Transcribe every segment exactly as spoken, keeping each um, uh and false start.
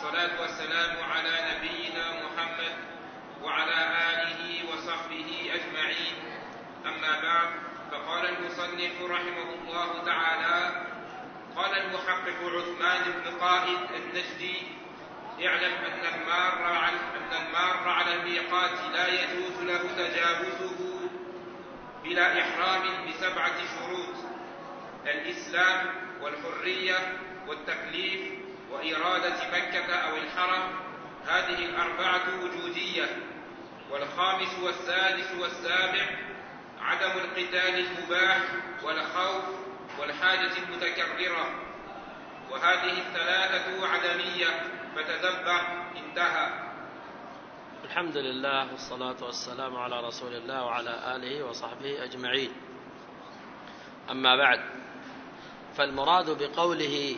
والصلاة والسلام على نبينا محمد وعلى آله وصحبه أجمعين. أما بعد، فقال المصنف رحمه الله تعالى: قال المحقق عثمان بن قائد النجدي: اعلم أن المار على أن المار على الميقات لا يجوز له تجاوزه بلا إحرام بسبعة شروط: الإسلام والحرية والتكليف وإرادة مكة أو الحرم، هذه الأربعة وجودية. والخامس والسادس والسابع عدم القتال المباح والخوف والحاجة المتكررة، وهذه الثلاثة عدمية، فتتبع. انتهى. الحمد لله والصلاة والسلام على رسول الله وعلى آله وصحبه أجمعين. أما بعد، فالمراد بقوله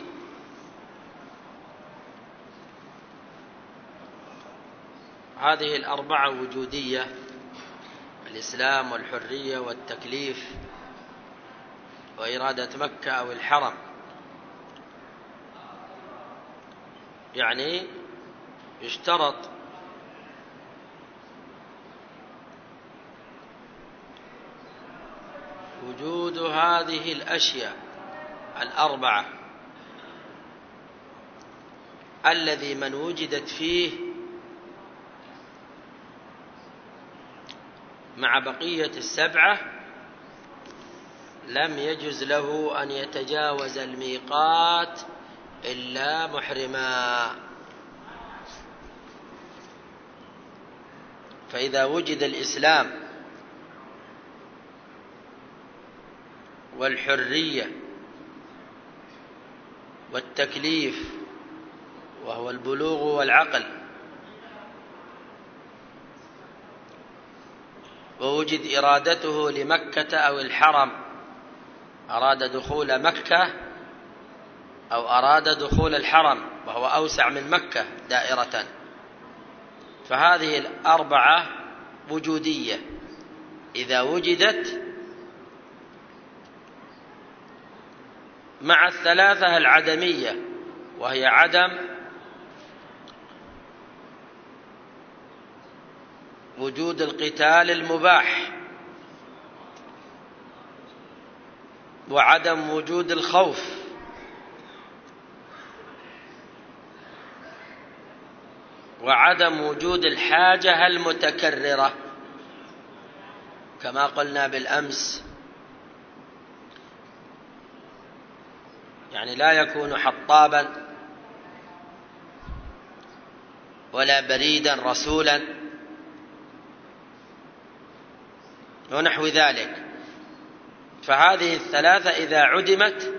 هذه الأربعة وجودية: الإسلام والحرية والتكليف وإرادة مكة أو الحرم، يعني يشترط وجود هذه الأشياء الأربعة، الذي من وجدت فيه مع بقية السبعة لم يجز له أن يتجاوز الميقات إلا محرما. فإذا وجد الإسلام والحرية والتكليف وهو البلوغ والعقل، ووجد إرادته لمكة أو الحرم، أراد دخول مكة أو أراد دخول الحرم وهو أوسع من مكة دائرة، فهذه الأربعة وجودية إذا وجدت مع الثلاثة العدمية، وهي عدم وجود القتال المباح، وعدم وجود الخوف، وعدم وجود الحاجة المتكررة، كما قلنا بالأمس، يعني لا يكون حطابا ولا بريدا رسولا ونحو ذلك. فهذه الثلاثة إذا عدمت،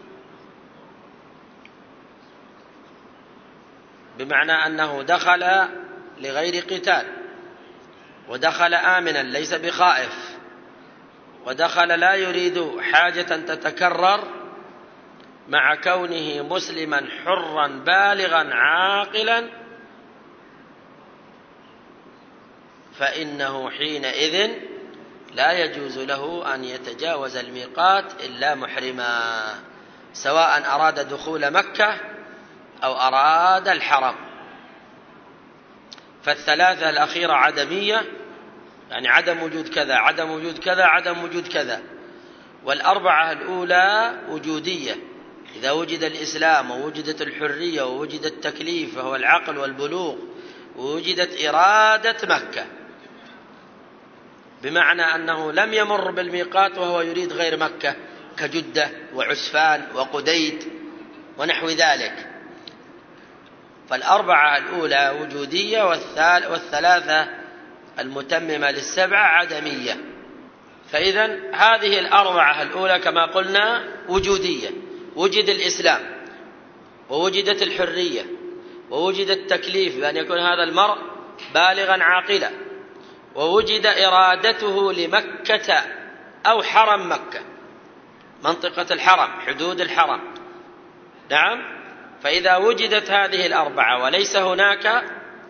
بمعنى أنه دخل لغير قتال، ودخل آمنا ليس بخائف، ودخل لا يريد حاجة تتكرر، مع كونه مسلما حرا بالغا عاقلا، فإنه حينئذ لا يجوز له أن يتجاوز الميقات إلا محرما، سواء أراد دخول مكة أو أراد الحرم. فالثلاثة الأخيرة عدمية، يعني عدم وجود كذا عدم وجود كذا عدم وجود كذا. والأربعة الأولى وجودية، إذا وجد الإسلام ووجدت الحرية ووجد التكليف وهو العقل والبلوغ ووجدت إرادة مكة، بمعنى أنه لم يمر بالميقات وهو يريد غير مكة، كجدة وعسفان وقديد ونحو ذلك. فالأربعة الأولى وجودية، والثلاثة المتممة للسبعة عدمية. فإذا هذه الأربعة الأولى كما قلنا وجودية: وجد الإسلام ووجدت الحرية ووجد التكليف بأن يكون هذا المرء بالغا عاقلا، ووجد إرادته لمكة أو حرم مكة، منطقة الحرم، حدود الحرم. نعم. فإذا وجدت هذه الأربعة وليس هناك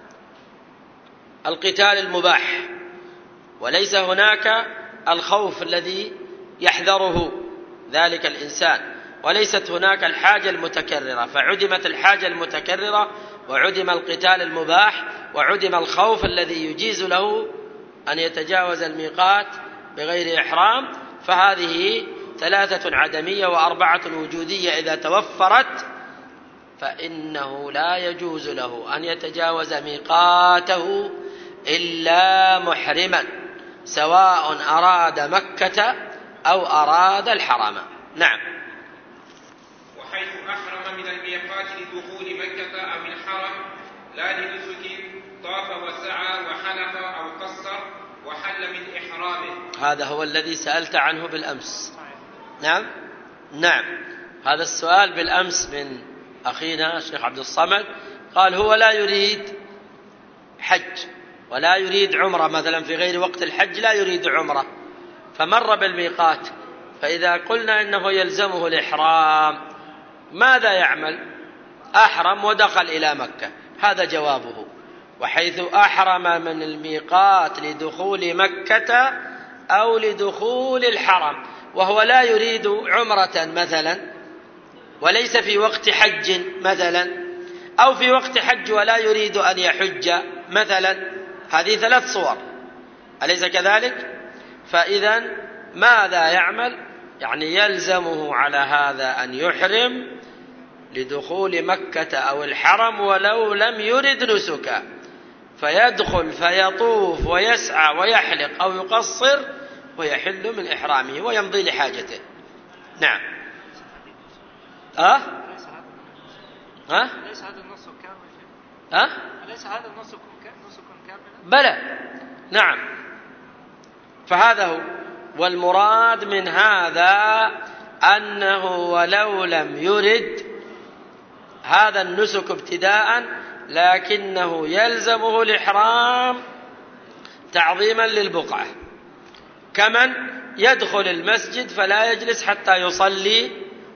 القتال المباح، وليس هناك الخوف الذي يحذره ذلك الإنسان، وليست هناك الحاجة المتكررة، فعدمت الحاجة المتكررة وعدم القتال المباح وعدم الخوف الذي يجيز له أن يتجاوز الميقات بغير إحرام، فهذه ثلاثة عدمية وأربعة وجودية إذا توفرت، فإنه لا يجوز له أن يتجاوز ميقاته إلا محرما، سواء أراد مكة أو أراد الحرم. نعم. وحيث أحرم من الميقات لدخول مكة أو الحرم لا لنسك طاف وسعى وحلق أو قصر وحل من إحرامه. هذا هو الذي سألت عنه بالأمس. نعم نعم هذا السؤال بالأمس من أخينا الشيخ عبد الصمد، قال هو لا يريد حج ولا يريد عمرة، مثلا في غير وقت الحج لا يريد عمرة، فمر بالميقات، فإذا قلنا إنه يلزمه الإحرام ماذا يعمل؟ أحرم ودخل إلى مكة، هذا جوابه. وحيث أحرم من الميقات لدخول مكة أو لدخول الحرم وهو لا يريد عمرة مثلا وليس في وقت حج مثلا، أو في وقت حج ولا يريد أن يحج مثلا، هذه ثلاث صور، أليس كذلك؟ فإذا ماذا يعمل؟ يعني يلزمه على هذا أن يحرم لدخول مكة أو الحرم ولو لم يرد نسكا، فيدخل فيطوف ويسعى ويحلق أو يقصر ويحل من إحرامه ويمضي لحاجته. نعم. أه؟ أه؟ أليس هذا النص كامل؟ أه؟ أليس هذا النص كاملا؟ بلى، نعم، فهذا هو. والمراد من هذا أنه ولو لم يرد هذا النسك ابتداء لكنه يلزمه الإحرام تعظيما للبقعة، كمن يدخل المسجد فلا يجلس حتى يصلي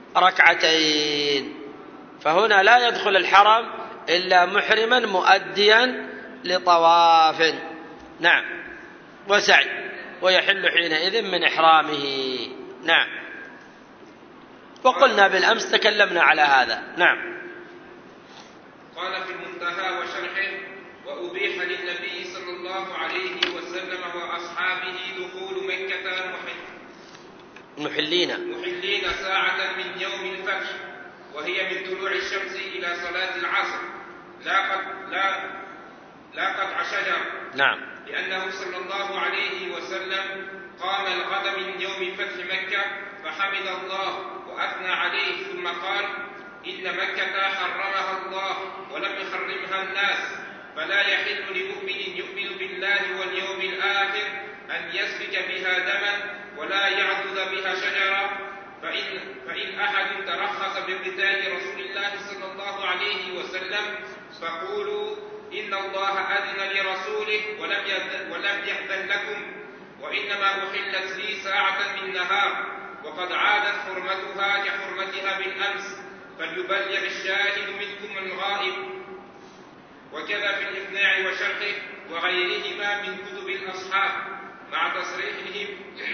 ركعتين، فهنا لا يدخل الحرم إلا محرما مؤديا لطواف، نعم، وسعي، ويحل حينئذ من إحرامه. نعم. وقلنا بالأمس تكلمنا على هذا. نعم. قال في المنتهى وشرحه: وأبيح للنبي صلى الله عليه وسلم وأصحابه دخول مكة محل محلين محلين ساعة من يوم الفتح، وهي من طلوع الشمس إلى صلاة العصر، لا قد لا لا قطع شجر. نعم. لأنه صلى الله عليه وسلم قام الغد من يوم فتح مكة فحمد الله وأثنى عليه، ثم قال: إن مكة حرمها الله ولم يحرمها الناس، فلا يحل لمؤمن يؤمن بالله واليوم الآخر أن يسفك بها دما ولا يعضد بها شجرة، فإن, فإن أحد ترخص بقتال رسول الله صلى الله عليه وسلم فقولوا إن الله أذن لرسوله ولم ولم يأذن لكم، وإنما أحلت لي ساعة من نهار، وقد عادت حرمتها كحرمتها بالأمس، فليبلغ الشاهد منكم الغائب. وكذا في الإقناع وشرحه وغيرهما من كتب الأصحاب، مع تصريحهم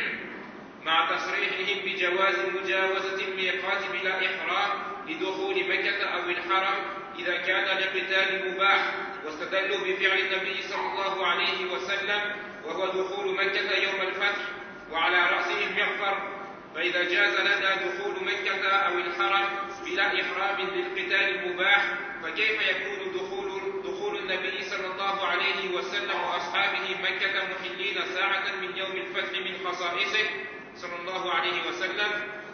مع تصريحهم بجواز مجاوزة الميقات بلا إحرام لدخول مكة أو الحرم إذا كان لقتال مباح، واستدلوا بفعل النبي صلى الله عليه وسلم وهو دخول مكة يوم الفتح وعلى رأسه المغفر، فإذا جاز لنا دخول مكة أو الحرم بلا إحرام للقتال المباح، فكيف يكون دخول دخول النبي صلى الله عليه وسلم وأصحابه مكة محلين ساعة من يوم الفتح من خصائصه صلى الله عليه وسلم؟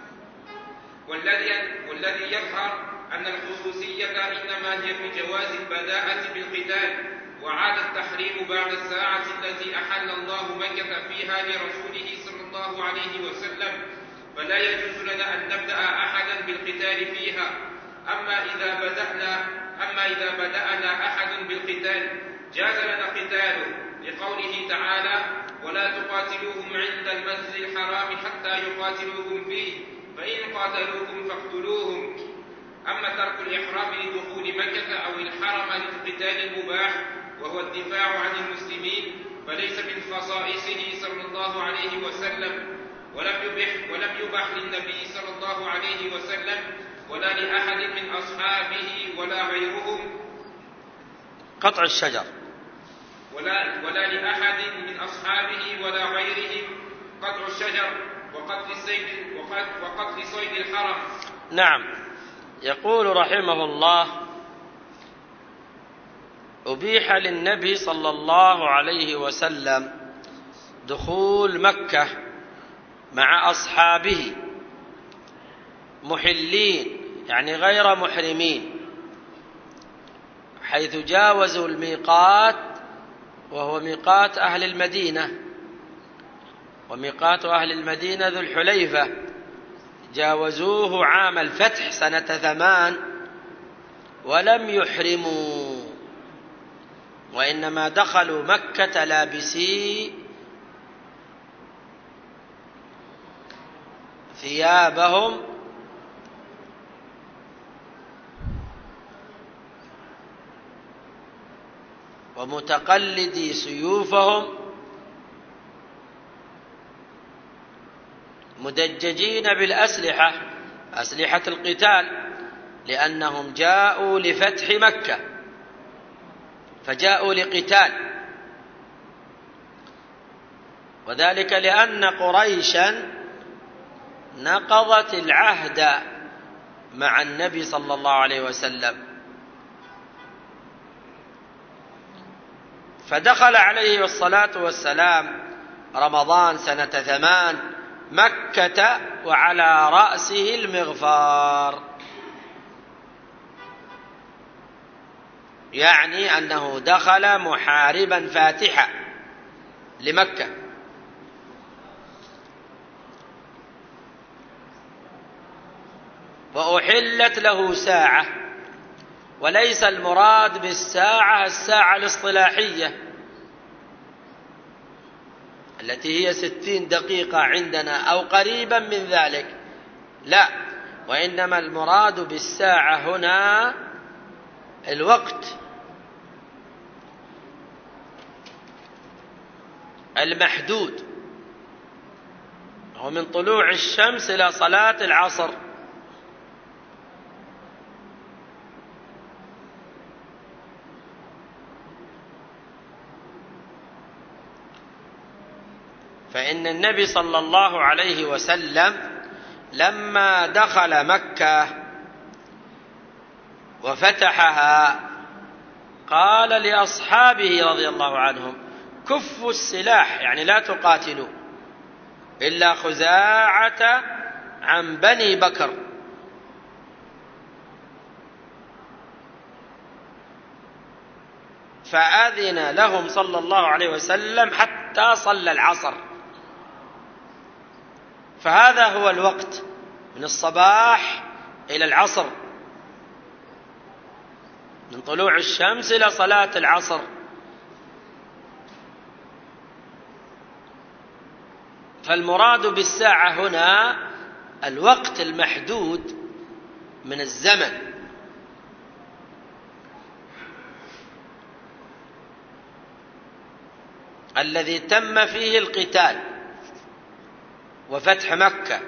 والذي والذي يظهر أن الخصوصية إنما هي في جواز البداءة بالقتال، وعاد التحريم بعد الساعة التي أحل الله مكة فيها لرسوله صلى الله عليه وسلم، فلا يجوز لنا أن نبدأ أحدا بالقتال فيها. أما إذا بدأنا أما إذا بدأنا أحد بالقتال جاز لنا قتاله، لقوله تعالى: ولا تقاتلوهم عند المسجد الحرام حتى يقاتلوكم فيه، فإن قاتلوكم فاقتلوهم. أما ترك الإحرام لدخول مكة أو الحرم للقتال المباح وهو الدفاع عن المسلمين فليس من خصائصه صلى الله عليه وسلم، ولم يبح, ولم يبح للنبي صلى الله عليه وسلم ولا لأحد من أصحابه ولا غيرهم قطع الشجر. ولا, ولا لأحد من أصحابه ولا غيرهم قطع الشجر وقتل الصيد وقتل صيد الحرم. نعم. يقول رحمه الله: أبيح للنبي صلى الله عليه وسلم دخول مكة مع أصحابه محلين، يعني غير محرمين، حيث جاوزوا الميقات، وهو ميقات أهل المدينة، وميقات أهل المدينة ذو الحليفة، جاوزوه عام الفتح سنة ثمان ولم يحرموا، وإنما دخلوا مكة لابسي ثيابهم ومتقلدي سيوفهم مدججين بالأسلحة، أسلحة القتال، لأنهم جاءوا لفتح مكة، فجاءوا لقتال، وذلك لأن قريشا نقضت العهد مع النبي صلى الله عليه وسلم، فدخل عليه الصلاة والسلام رمضان سنة ثمان مكة وعلى رأسه المغفار، يعني أنه دخل محاربا فاتحا لمكة. وأحلت له ساعة، وليس المراد بالساعة الساعة الاصطلاحية التي هي ستين دقيقة عندنا أو قريبا من ذلك، لا، وإنما المراد بالساعة هنا الوقت المحدود، ومن طلوع الشمس إلى صلاة العصر. فإن النبي صلى الله عليه وسلم لما دخل مكة وفتحها قال لأصحابه رضي الله عنهم: كفوا السلاح، يعني لا تقاتلوا إلا خزاعة عن بني بكر. فأذن لهم صلى الله عليه وسلم حتى صلى العصر، فهذا هو الوقت من الصباح إلى العصر، من طلوع الشمس إلى صلاة العصر. فالمراد بالساعة هنا الوقت المحدود من الزمن الذي تم فيه القتال وفتح مكة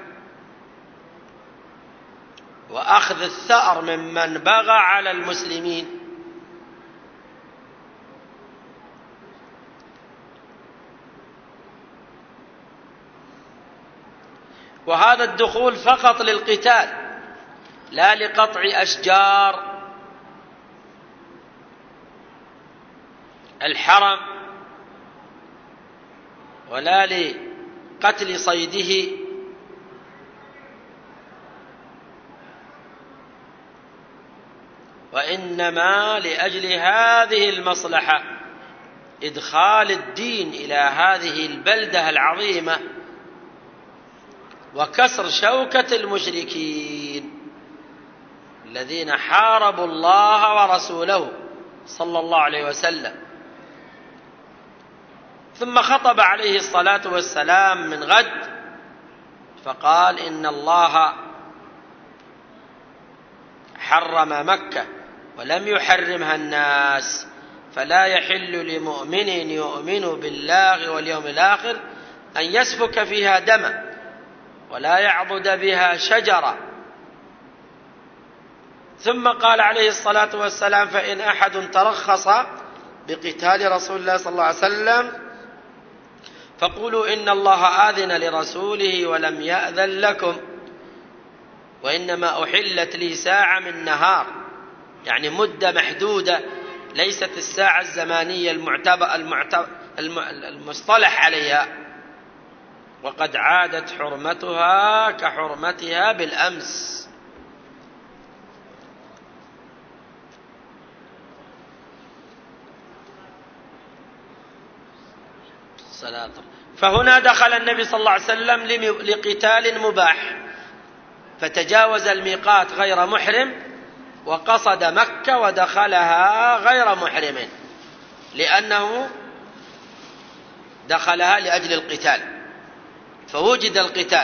وأخذ الثأر ممن بغى على المسلمين. وهذا الدخول فقط للقتال، لا لقطع أشجار الحرم ولا لقتل صيده، وإنما لأجل هذه المصلحة، إدخال الدين إلى هذه البلدة العظيمة وكسر شوكة المشركين الذين حاربوا الله ورسوله صلى الله عليه وسلم. ثم خطب عليه الصلاة والسلام من غد فقال: إن الله حرم مكة ولم يحرمها الناس، فلا يحل لمؤمن يؤمن بالله واليوم الآخر أن يسفك فيها دما ولا يعضد بها شجرة. ثم قال عليه الصلاة والسلام: فإن أحد ترخص بقتال رسول الله صلى الله عليه وسلم فقولوا إن الله آذن لرسوله ولم يأذن لكم، وإنما أحلت لي ساعة من نهار، يعني مدة محدودة ليست الساعة الزمانية المعتبر المعتبر المصطلح عليها، وقد عادت حرمتها كحرمتها بالأمس. فهنا دخل النبي صلى الله عليه وسلم لقتال مباح، فتجاوز الميقات غير محرم وقصد مكة ودخلها غير محرم، لأنه دخلها لأجل القتال، فوجد القتال،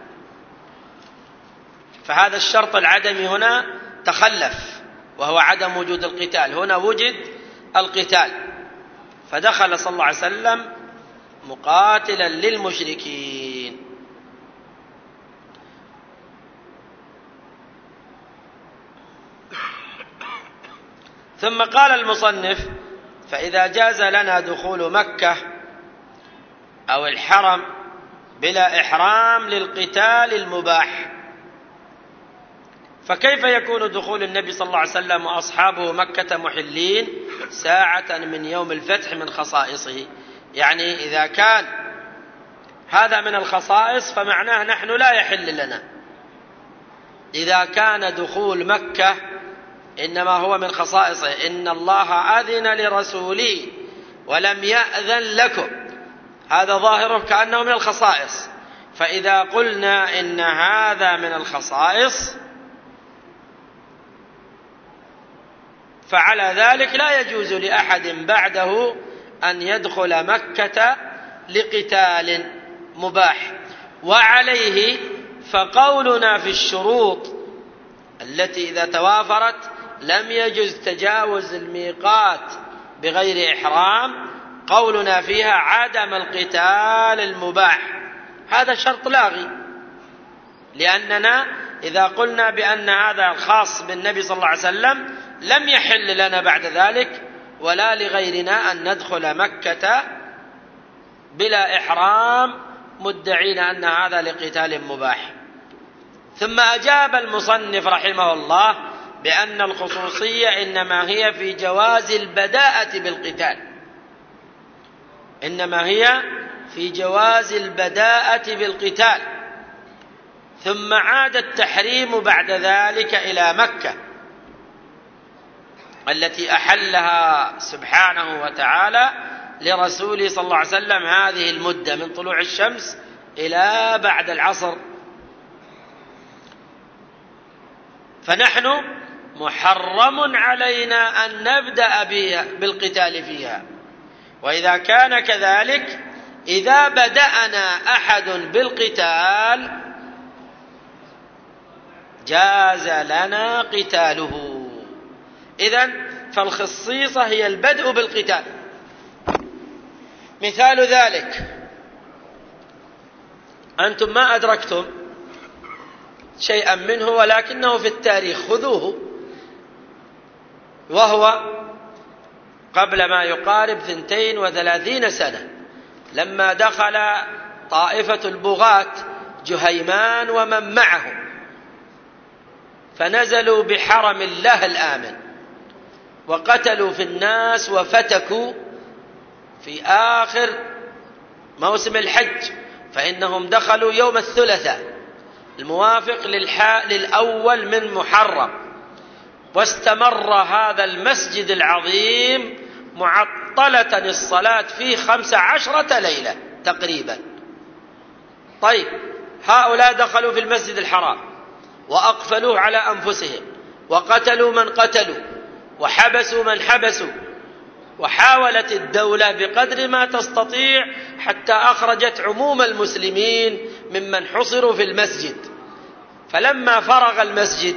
فهذا الشرط العدمي هنا تخلف، وهو عدم وجود القتال. هنا وجد القتال، فدخل صلى الله عليه وسلم مقاتلا للمشركين. ثم قال المصنف: فإذا جاز لنا دخول مكة أو الحرم بلا إحرام للقتال المباح، فكيف يكون دخول النبي صلى الله عليه وسلم وأصحابه مكة محلين ساعة من يوم الفتح من خصائصه؟ يعني إذا كان هذا من الخصائص فمعناه نحن لا يحل لنا. إذا كان دخول مكة إنما هو من خصائصه، إن الله أذن لرسوله ولم يأذن لكم، هذا ظاهره كأنه من الخصائص. فإذا قلنا إن هذا من الخصائص فعلى ذلك لا يجوز لأحد بعده أن يدخل مكة لقتال مباح. وعليه فقولنا في الشروط التي إذا توافرت لم يجوز تجاوز الميقات بغير إحرام، قولنا فيها عدم القتال المباح، هذا شرط لاغي، لأننا إذا قلنا بأن هذا الخاص بالنبي صلى الله عليه وسلم لم يحل لنا بعد ذلك ولا لغيرنا أن ندخل مكة بلا إحرام مدعين أن هذا لقتال مباح. ثم أجاب المصنف رحمه الله بأن الخصوصية إنما هي في جواز البداءة بالقتال، إنما هي في جواز البداءة بالقتال، ثم عاد التحريم بعد ذلك إلى مكة التي أحلها سبحانه وتعالى لرسوله صلى الله عليه وسلم هذه المدة من طلوع الشمس إلى بعد العصر. فنحن محرم علينا أن نبدأ بالقتال فيها. وإذا كان كذلك إذا بدأنا أحد بالقتال جاز لنا قتاله. إذن فالخصيصة هي البدء بالقتال. مثال ذلك أنتم ما أدركتم شيئا منه ولكنه في التاريخ، خذوه، وهو قبل ما يقارب ثنتين وثلاثين سنة لما دخل طائفة البغاة جهيمان ومن معه فنزلوا بحرم الله الآمن وقتلوا في الناس وفتكوا في آخر موسم الحج، فإنهم دخلوا يوم الثلاثاء الموافق للأول من محرم، واستمر هذا المسجد العظيم معطلة الصلاة فيه خمس عشرة ليلة تقريبا. طيب هؤلاء دخلوا في المسجد الحرام وأقفلوه على أنفسهم وقتلوا من قتلوا وحبسوا من حبسوا، وحاولت الدولة بقدر ما تستطيع حتى أخرجت عموم المسلمين ممن حصروا في المسجد. فلما فرغ المسجد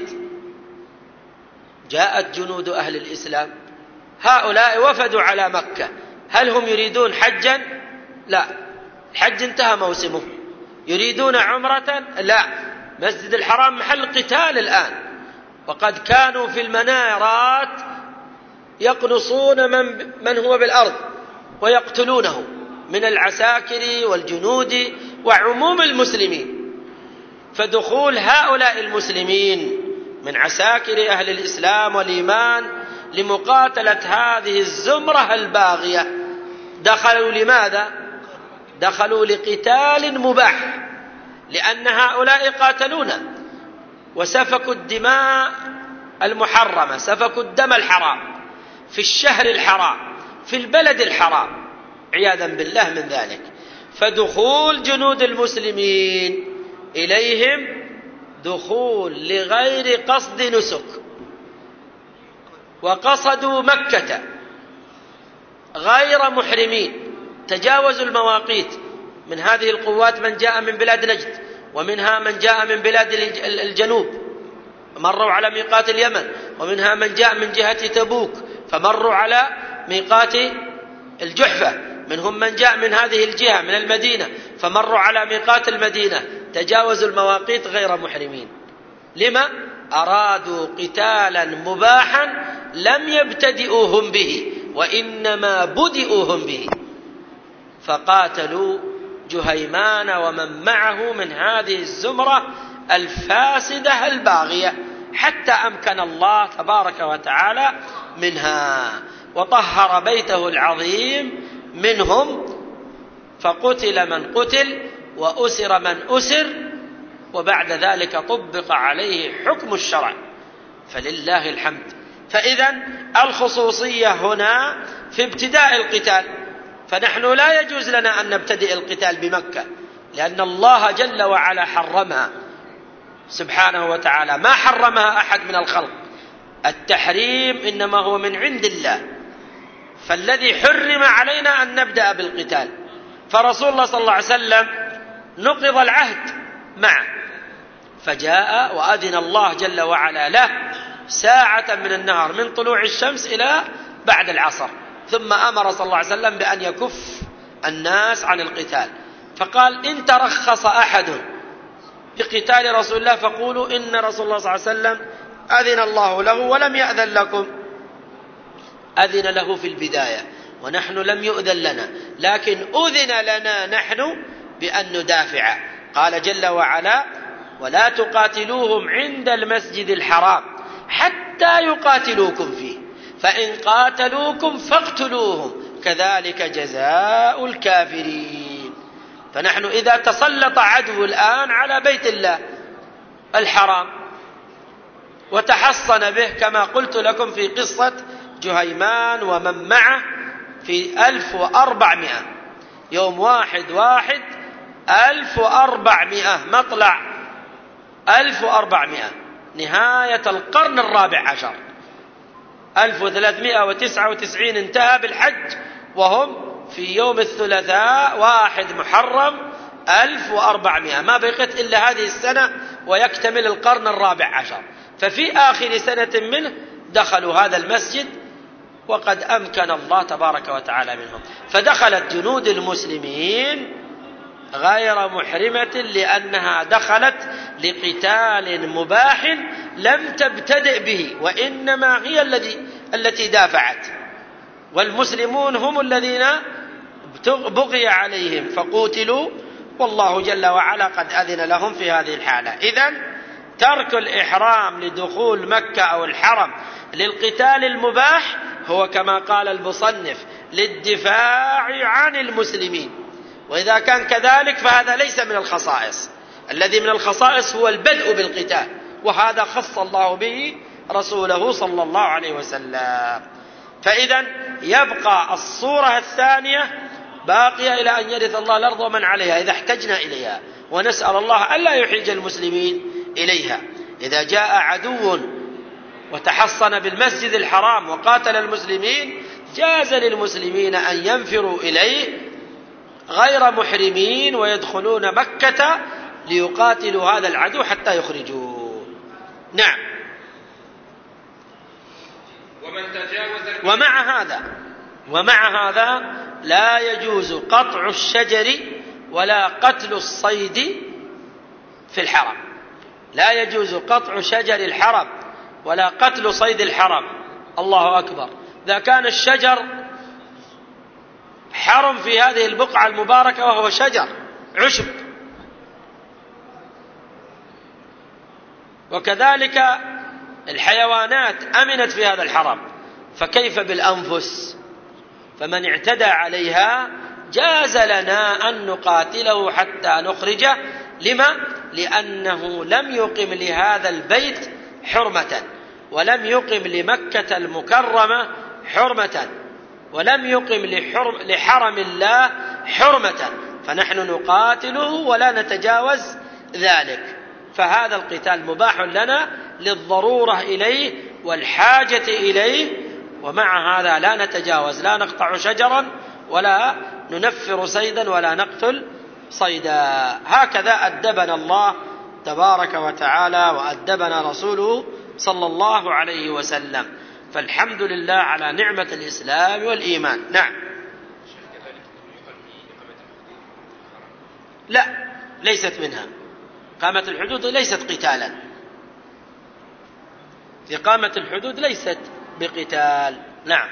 جاءت جنود أهل الإسلام، هؤلاء وفدوا على مكة، هل هم يريدون حجا؟ لا، الحج انتهى موسمه. يريدون عمرة؟ لا، مسجد الحرام محل قتال الآن، وقد كانوا في المنارات يقنصون من, من هو بالأرض ويقتلونه من العساكر والجنود وعموم المسلمين. فدخول هؤلاء المسلمين من عساكر أهل الإسلام والإيمان لمقاتلة هذه الزمرة الباغية، دخلوا لماذا؟ دخلوا لقتال مباح، لأن هؤلاء قاتلونا وسفكوا الدماء المحرمة، سفكوا الدم الحرام في الشهر الحرام في البلد الحرام عياذا بالله من ذلك. فدخول جنود المسلمين إليهم دخول لغير قصد نسك، وقصدوا مكة غير محرمين، تجاوزوا المواقيت. من هذه القوات من جاء من بلاد نجد، ومنها من جاء من بلاد الجنوب مروا على ميقات اليمن، ومنها من جاء من جهة تبوك فمروا على ميقات الجحفة، منهم من جاء من هذه الجهة من المدينة فمروا على ميقات المدينة، تجاوزوا المواقيت غير محرمين. لما؟ أرادوا قتالا مباحا لم يبتدئوهم به وإنما بدئوهم به، فقاتلوا جهيمان ومن معه من هذه الزمرة الفاسدة الباغية حتى أمكن الله تبارك وتعالى منها، وطهر بيته العظيم منهم، فقتل من قتل وأسر من أسر، وبعد ذلك طبق عليه حكم الشرع، فلله الحمد. فإذا الخصوصية هنا في ابتداء القتال، فنحن لا يجوز لنا أن نبتدئ القتال بمكة، لأن الله جل وعلا حرمها سبحانه وتعالى، ما حرمها أحد من الخلق، التحريم إنما هو من عند الله، فالذي حرم علينا أن نبدأ بالقتال. فرسول الله صلى الله عليه وسلم نقض العهد معه، فجاء وأذن الله جل وعلا له ساعة من النهار من طلوع الشمس إلى بعد العصر، ثم أمر صلى الله عليه وسلم بأن يكف الناس عن القتال، فقال: إن ترخص أحد بقتال رسول الله فقولوا إن رسول الله صلى الله عليه وسلم أذن الله له ولم يأذن لكم. أذن له في البداية ونحن لم يؤذن لنا، لكن أذن لنا نحن بأن ندافع. قال جل وعلا: ولا تقاتلوهم عند المسجد الحرام حتى يقاتلوكم فيه فإن قاتلوكم فاقتلوهم كذلك جزاء الكافرين. فنحن إذا تسلط عدو الآن على بيت الله الحرام وتحصن به كما قلت لكم في قصة جهيمان ومن معه في ألف وأربعمائة، يوم واحد واحد ألف وأربعمائة، مطلع ألف وأربعمائة، نهاية القرن الرابع عشر، ألف وثلاثمائة وتسعة وتسعين انتهى بالحج، وهم في يوم الثلاثاء واحد محرم ألف وأربعمائة، ما بقيت إلا هذه السنة ويكتمل القرن الرابع عشر. ففي آخر سنة منه دخلوا هذا المسجد وقد أمكن الله تبارك وتعالى منهم، فدخلت جنود المسلمين غير محرمة لأنها دخلت لقتال مباح لم تبتدئ به، وإنما هي الذي التي دافعت، والمسلمون هم الذين بغي عليهم فقوتلوا، والله جل وعلا قد أذن لهم في هذه الحالة. إذن ترك الإحرام لدخول مكة أو الحرم للقتال المباح هو كما قال المصنف للدفاع عن المسلمين، وإذا كان كذلك فهذا ليس من الخصائص. الذي من الخصائص هو البدء بالقتال، وهذا خص الله به رسوله صلى الله عليه وسلم. فإذا يبقى الصورة الثانية باقية إلى أن يرث الله الأرض ومن عليها إذا احتجنا إليها، ونسأل الله ألا يحيج المسلمين إليها. إذا جاء عدو وتحصن بالمسجد الحرام وقاتل المسلمين جاز للمسلمين أن ينفروا إليه غير محرمين ويدخلون مكة ليقاتلوا هذا العدو حتى يخرجوه. نعم. ومن تجاوز ومع هذا ومع هذا لا يجوز قطع الشجر ولا قتل الصيد في الحرم، لا يجوز قطع شجر الحرم ولا قتل صيد الحرم. الله أكبر. إذا كان الشجر حرم في هذه البقعة المباركة وهو شجر عشب، وكذلك الحيوانات أمنت في هذا الحرم، فكيف بالأنفس؟ فمن اعتدى عليها جاز لنا أن نقاتله حتى نخرجه. لما؟ لأنه لم يقم لهذا البيت حرمة، ولم يقم لمكة المكرمة حرمة، ولم يقم لحرم لحرم الله حرمة، فنحن نقاتله ولا نتجاوز ذلك. فهذا القتال مباح لنا للضرورة إليه والحاجة إليه، ومع هذا لا نتجاوز، لا نقطع شجرا ولا ننفر صيدا ولا نقتل صيدا. هكذا أدبنا الله تبارك وتعالى وأدبنا رسوله صلى الله عليه وسلم، فالحمد لله على نعمة الإسلام والإيمان. نعم. لا، ليست منها. إقامة الحدود ليست قتالا، إقامة الحدود ليست بقتال. نعم.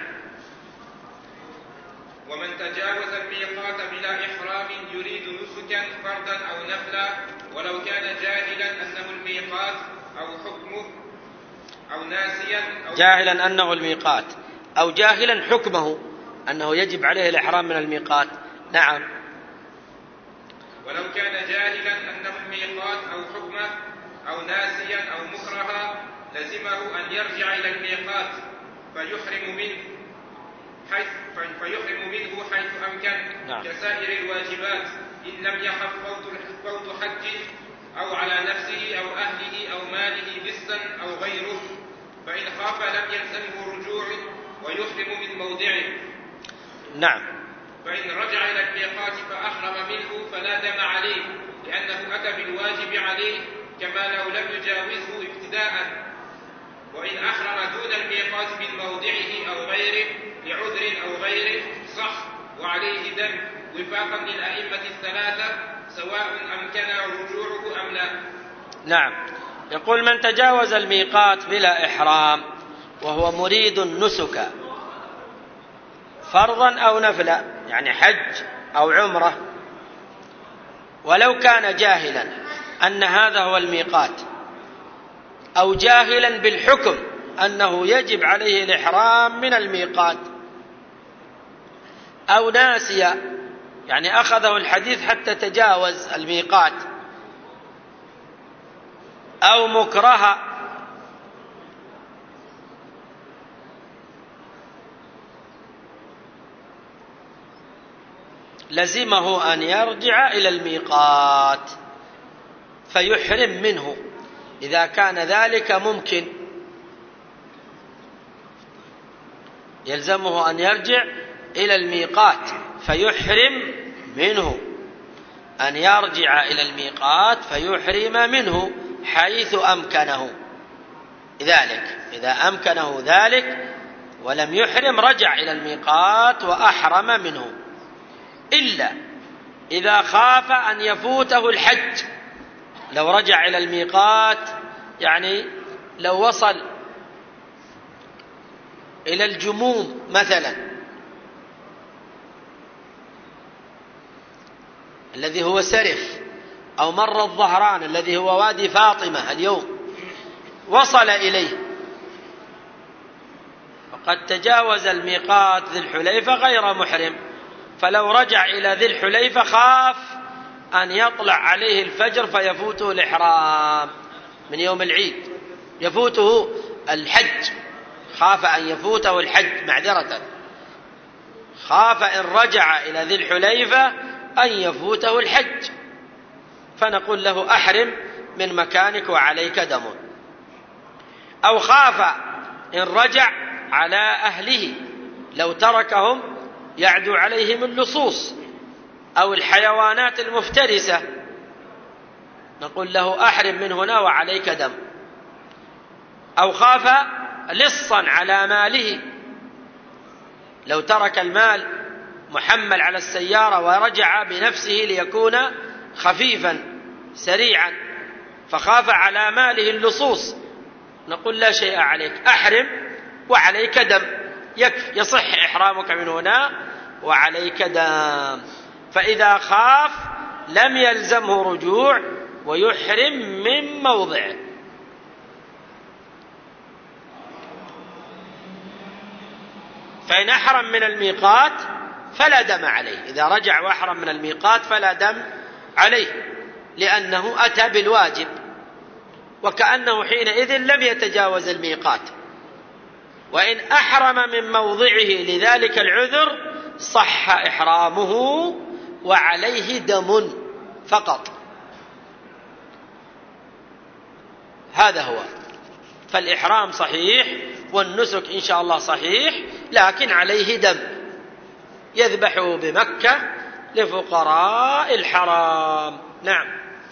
ومن تجاوز الميقات بلا إحرام يريد نسكا فردا أو نفلا ولو كان جاهلا أنه الميقات أو حكمه أو ناسيا أو جاهلا أنه الميقات أو جاهلا حكمه أنه يجب عليه الإحرام من الميقات. نعم. ولو كان جاهلا أنه الميقات أو حكمه أو ناسيا أو مكرها لزمه أن يرجع إلى الميقات فيحرم منه حيث فيحرم منه حيث أمكن. نعم. كسائر الواجبات إن لم يخف فوت حج أو على نفسه أو أهله أو ماله لصا أو غيره، فإن خاف لم يلزمه رجوع ويحرم من موضعه. نعم. فإن رجع إلى الميقات فأحرم منه فلا دم عليه، لأنه أتى بالواجب عليه كما لو لم يجاوزه ابتداء. وإن أحرم دون الميقات من موضعه أو غيره لعذر أو غيره صح وعليه دم وفاقا للأئمة الثلاثة سواء أمكن رجوعه أم لا. نعم. يقول من تجاوز الميقات بلا إحرام وهو مريد النسك فرضا أو نفلا، يعني حج أو عمرة، ولو كان جاهلا أن هذا هو الميقات أو جاهلا بالحكم أنه يجب عليه الإحرام من الميقات، أو ناسي يعني أخذه الحديث حتى تجاوز الميقات، أو مكره لزمه أن يرجع إلى الميقات فيحرم منه إذا كان ذلك ممكن. يلزمه أن يرجع إلى الميقات فيحرم منه، أن يرجع إلى الميقات فيحرم منه حيث أمكنه ذلك. إذا أمكنه ذلك ولم يحرم رجع إلى الميقات وأحرم منه، إلا إذا خاف أن يفوته الحج. لو رجع إلى الميقات يعني لو وصل إلى الجموم مثلا الذي هو سرف، أو مر الظهران الذي هو وادي فاطمة اليوم، وصل إليه فقد تجاوز الميقات ذي الحليفة غير محرم، فلو رجع إلى ذي الحليفة خاف أن يطلع عليه الفجر فيفوته الإحرام من يوم العيد، يفوته الحج، خاف أن يفوته الحج معذرة، خاف إن رجع إلى ذي الحليفة أن يفوته الحج، فنقول له أحرم من مكانك وعليك دم. أو خاف إن رجع على أهله لو تركهم يعدو عليهم اللصوص أو الحيوانات المفترسة، نقول له أحرم من هنا وعليك دم. أو خاف لصا على ماله، لو ترك المال محمل على السيارة ورجع بنفسه ليكون خفيفا سريعا فخاف على ماله اللصوص، نقول لا شيء عليك، أحرم وعليك دم، يكفي، يصح إحرامك من هنا وعليك دم. فإذا خاف لم يلزمه رجوع ويحرم من موضعه. فإن أحرم من الميقات فلا دم عليه، إذا رجع وأحرم من الميقات فلا دم عليه، لأنه أتى بالواجب وكأنه حينئذ لم يتجاوز الميقات. وإن أحرم من موضعه لذلك العذر صح إحرامه وعليه دم فقط. هذا هو. فالإحرام صحيح والنسك إن شاء الله صحيح، لكن عليه دم يذبحه بمكة لفقراء الحرام. نعم.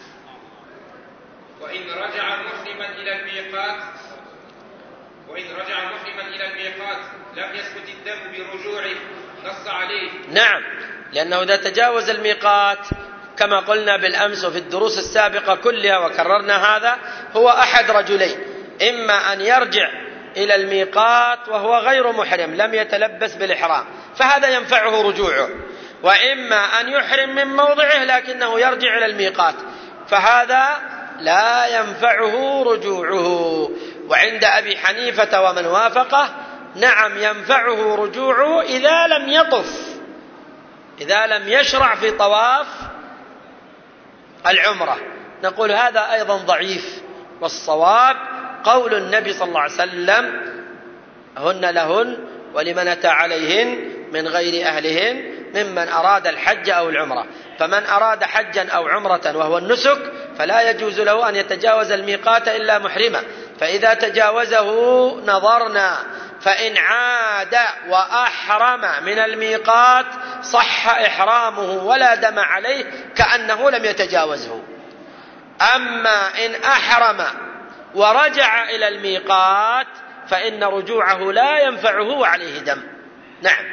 وإن رجع محرما إلى الميقات وإن رجع محرما إلى الميقات لم يسقط الدم برجوعه، نص عليه. نعم، لأنه إذا تجاوز الميقات كما قلنا بالأمس وفي الدروس السابقة كلها وكررنا هذا، هو أحد رجلين: إما أن يرجع إلى الميقات وهو غير محرم لم يتلبس بالإحرام فهذا ينفعه رجوعه، وإما أن يحرم من موضعه لكنه يرجع إلى الميقات فهذا لا ينفعه رجوعه. وعند أبي حنيفة ومن وافقه نعم ينفعه رجوعه إذا لم يطف، إذا لم يشرع في طواف العمرة. نقول هذا أيضا ضعيف، والصواب قول النبي صلى الله عليه وسلم: هن لهن ولمن أتى عليهن من غير أهلهن ممن أراد الحج أو العمرة. فمن أراد حجا أو عمرة وهو النسك فلا يجوز له أن يتجاوز الميقات إلا محرما، فإذا تجاوزه نظرنا، فإن عاد وأحرم من الميقات صح إحرامه ولا دم عليه كأنه لم يتجاوزه. أما إن أحرم ورجع إلى الميقات فإن رجوعه لا ينفعه وعليه دم. نعم.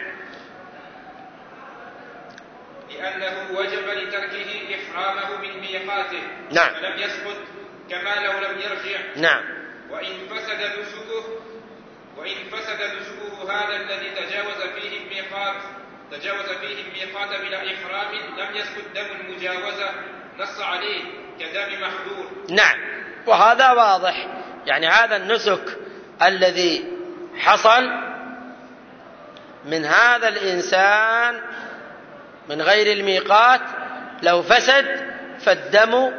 لأنه وجب لتركه إحرامه من ميقاته. نعم. فلم يسقط كما لو لم يرجع. نعم. وإن فسد نسكه وإن فسد نسكه هذا الذي تجاوز فيه الميقات تجاوز فيه الميقات بلا إحرام لم يسقط دم المجاوزة، نص عليه كدم محذور. نعم، وهذا واضح. يعني هذا النسك الذي حصل من هذا الإنسان من غير الميقات لو فسد فالدم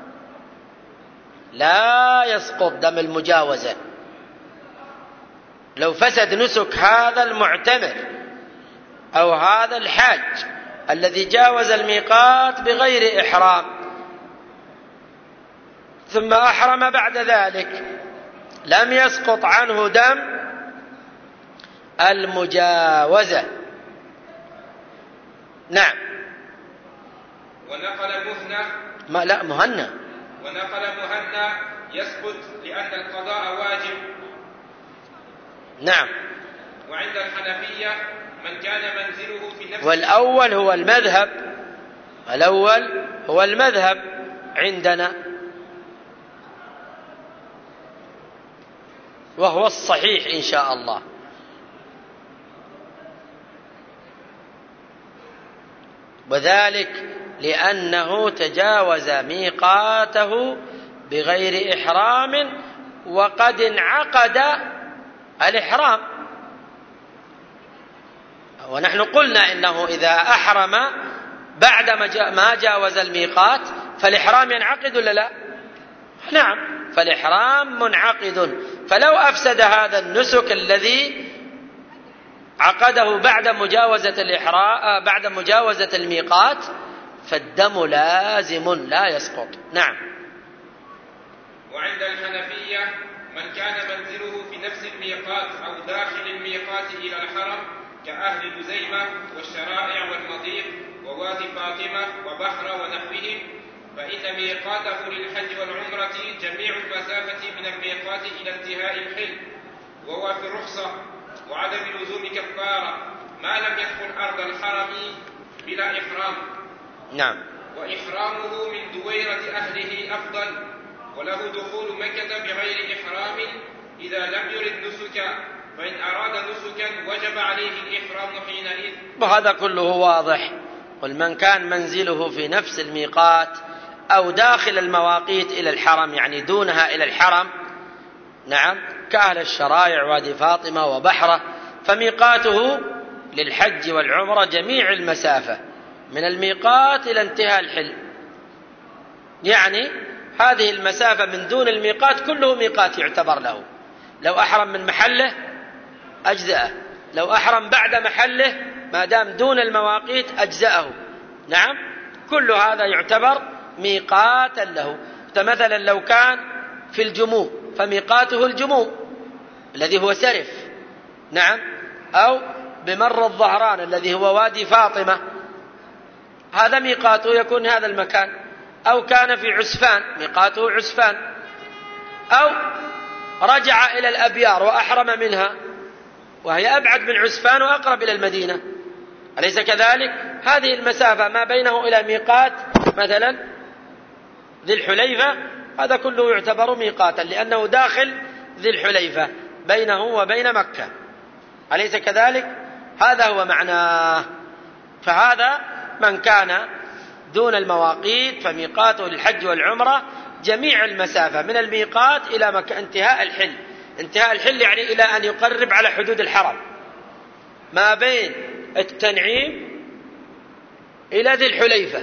لا يسقط، دم المجاوزة. لو فسد نسك هذا المعتمر أو هذا الحاج الذي جاوز الميقات بغير إحرام ثم أحرم بعد ذلك لم يسقط عنه دم المجاوزة. نعم. ونقل مهنة ما لا مهنة ونقل مهنة يسقط لأن القضاء واجب. نعم. وعند الحنفية من كان منزله في نفس والأول هو المذهب الأول هو المذهب عندنا وهو الصحيح إن شاء الله. وذلك لأنه تجاوز ميقاته بغير إحرام وقد انعقد الإحرام. ونحن قلنا إنه إذا أحرم بعد ما جاوز الميقات فالإحرام ينعقد ولا لا؟ نعم، فالإحرام منعقد. فلو أفسد هذا النسك الذي عقده بعد مجاوزة الإحرام بعد مجاوزة الميقات فالدم لازم لا يسقط. نعم. وعند الحنفية من كان منزله في نفس الميقات أو داخل الميقات إلى الحرم كأهل جزيمة والشرائع والمضيق ووادي فاطمة وبحر ونحوهم فإن ميقاته للحج والعمرة جميع المسافة من الميقات إلى انتهاء الحل، وهو في الرخصة وعدم لزوم كفارة ما لم يدخل أرض الحرم بلا إحرام. نعم. وإحرامه من دويرة أهله أفضل، وله دخول مكة بغير إحرام إذا لم يرد نسك نسكا، فإن أراد نسكا وجب عليه الإحرام حينئذ. وهذا كله واضح. قل من كان منزله في نفس الميقات أو داخل المواقيت إلى الحرم، يعني دونها إلى الحرم، نعم، كأهل الشرائع وادي فاطمة وبحرة، فميقاته للحج والعمرة جميع المسافة من الميقات إلى انتهاء الحل، يعني هذه المسافة من دون الميقات كله ميقات يعتبر له. لو أحرم من محله أجزأه، لو أحرم بعد محله ما دام دون المواقيت أجزأه، نعم، كل هذا يعتبر ميقاتا له. فمثلا لو كان في الجموع فميقاته الجموع الذي هو سرف، نعم، أو بمر الظهران الذي هو وادي فاطمة، هذا ميقاته يكون هذا المكان. أو كان في عسفان ميقاته عسفان، أو رجع إلى الأبيار وأحرم منها وهي أبعد من عسفان وأقرب إلى المدينة، أليس كذلك؟ هذه المسافة ما بينه إلى ميقات مثلا ذي الحليفة هذا كله يعتبر ميقاتا، لأنه داخل ذي الحليفة بينه وبين مكة، أليس كذلك؟ هذا هو معناه. فهذا من كان دون المواقيت فميقاته للحج والعمرة جميع المسافة من الميقات إلى مكة انتهاء الحل. انتهاء الحل يعني إلى أن يقرب على حدود الحرم، ما بين التنعيم إلى ذي الحليفة،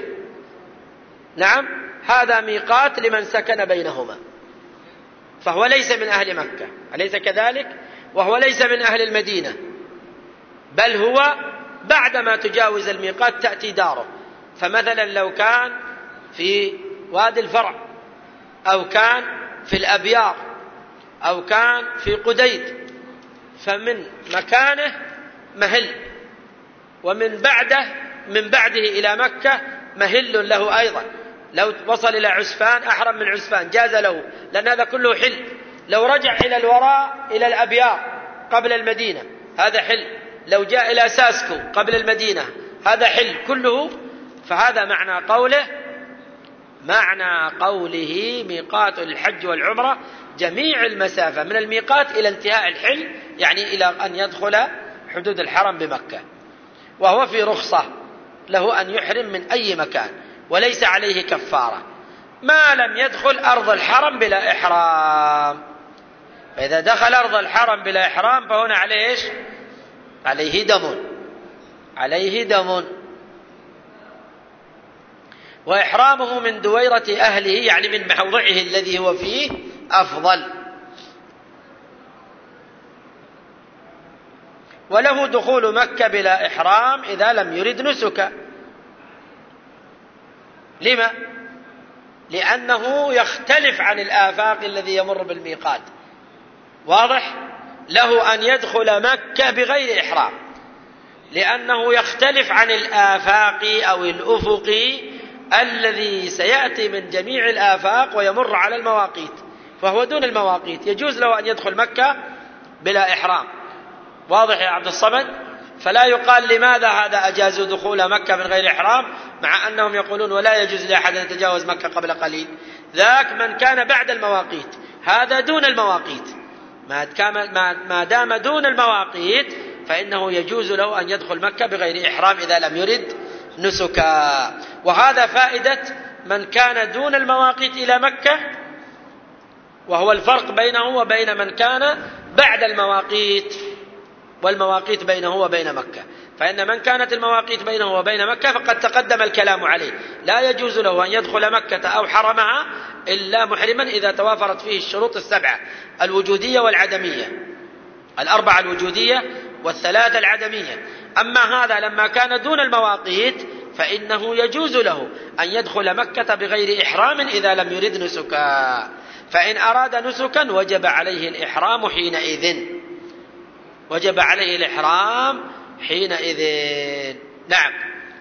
نعم، هذا ميقات لمن سكن بينهما، فهو ليس من أهل مكة، أليس كذلك؟ وهو ليس من أهل المدينة، بل هو بعدما تجاوز الميقات تأتي داره. فمثلا لو كان في وادي الفرع، أو كان في الأبيار، أو كان في قديد، فمن مكانه مهل، ومن بعده من بعده إلى مكة مهل له أيضا. لو وصل إلى عسفان أحرم من عسفان جاز له، لأن هذا كله حل. لو رجع إلى الوراء إلى الأبيار قبل المدينة هذا حل. لو جاء إلى ساسكو قبل المدينة هذا حل كله. فهذا معنى قوله معنى قوله ميقات الحج والعمرة جميع المسافة من الميقات إلى انتهاء الحل، يعني إلى أن يدخل حدود الحرم بمكة. وهو في رخصة له أن يحرم من أي مكان وليس عليه كفارة ما لم يدخل أرض الحرم بلا إحرام. فإذا دخل أرض الحرم بلا إحرام فهنا عليه إيش؟ عليه دم، عليه دم. وإحرامه من دويرة أهله يعني من موضعه الذي هو فيه أفضل. وله دخول مكة بلا إحرام إذا لم يرد نسكا. لما؟ لأنه يختلف عن الآفاق الذي يمر بالميقات. واضح؟ له أن يدخل مكة بغير إحرام لأنه يختلف عن الآفاق أو الأفق الذي سيأتي من جميع الآفاق ويمر على المواقيت، فهو دون المواقيت، يجوز له أن يدخل مكة بلا إحرام. واضح يا عبد الصمد؟ فلا يقال لماذا هذا أجازوا دخول مكة من غير إحرام مع أنهم يقولون ولا يجوز لأحد أن يتجاوز مكة قبل قليل. ذاك من كان بعد المواقيت، هذا دون المواقيت. ما دام دون المواقيت فإنه يجوز له أن يدخل مكة بغير إحرام إذا لم يرد نسكا. وهذا فائدة من كان دون المواقيت إلى مكة، وهو الفرق بينه وبين من كان بعد المواقيت، والمواقيت بينه وبين مكة. فإن من كانت المواقيت بينه وبين مكة فقد تقدم الكلام عليه، لا يجوز له أن يدخل مكة أو حرمها إلا محرما إذا توافرت فيه الشروط السبعة الوجودية والعدمية، الأربعة الوجودية والثلاثة العدمية. أما هذا لما كان دون المواقيت فإنه يجوز له أن يدخل مكة بغير إحرام إذا لم يرد نسكا، فإن أراد نسكا وجب عليه الإحرام حينئذ، وجب عليه الإحرام حينئذ. نعم.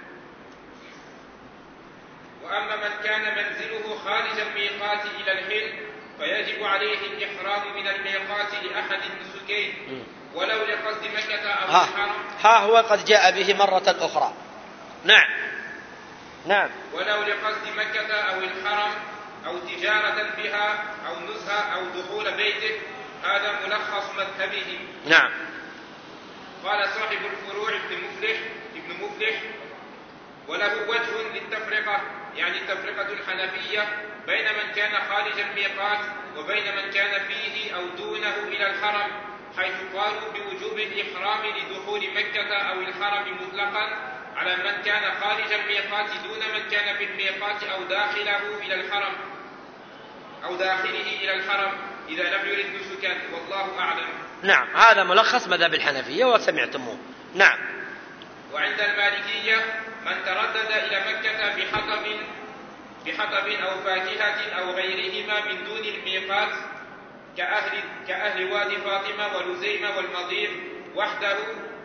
وأما من كان منزله خارج الميقات إلى الحل فيجب عليه الإحرام من الميقات لأحد النسكين ولو لقصد مكة أو ها. الحرم. ها هو قد جاء به مرة أخرى. نعم نعم. ولو لقصد مكة أو الحرم أو تجارة بها أو نزهة أو دخول بيته هذا ملخص مذهبهم. نعم. قال صاحب الفروع ابن مفلح ابن مفلح وله وجه للتفرقة، يعني تفرقة الحنفية بين من كان خارج الميقات وبين من كان فيه أو دونه إلى الحرم، حيث قالوا بوجوب الإحرام لدخول مكة أو الحرم مطلقا على من كان خارج الميقات دون من كان في الميقات أو داخله إلى الحرم أو داخله إلى الحرم إذا لم يرد نسكا، والله أعلم. نعم، هذا ملخص مذهب الحنفية وسمعتموه. نعم. وعند المالكية من تردد إلى مكة بحطب بحطب أو فاكهة أو غيرهما من دون الميقات كأهل, كأهل وادي فاطمة ولزيمة والمضيق وحده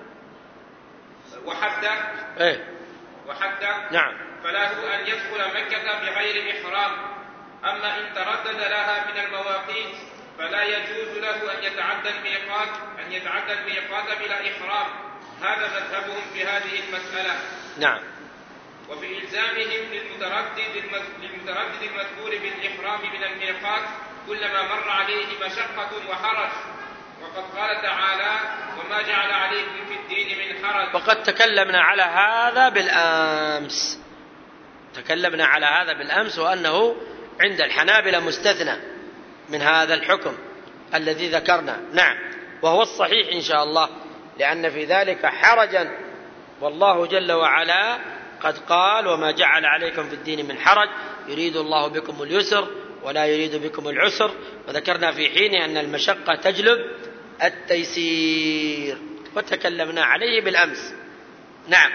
وحده إيه؟ وحده نعم. فله أن يدخل مكة بغير إحرام. أما إن تردد لها من المواقيت فلا يجوز له أن يتعدى الميقات أن يتعدى الميقات بلا إحرام. هذا مذهبهم في هذه المسألة. نعم. وفي إلزامهم للمتردد للمتردد المذكور بالإحرام من الميقات كلما مر عليه مشقة وحرج، وقد قال تعالى وما جعل عليكم في الدين من حرج. وقد تكلمنا على هذا بالأمس تكلمنا على هذا بالأمس وأنه عند الحنابلة مستثنى من هذا الحكم الذي ذكرنا. نعم، وهو الصحيح إن شاء الله، لأن في ذلك حرجا، والله جل وعلا قد قال وما جعل عليكم في الدين من حرج يريد الله بكم اليسر ولا يريد بكم العسر، وذكرنا في حين أن المشقة تجلب التيسير، وتكلمنا عليه بالأمس. نعم.